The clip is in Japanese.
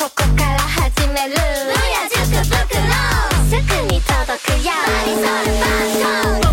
ここから始めるブヤ塾袋すぐに届くよマリソルバンド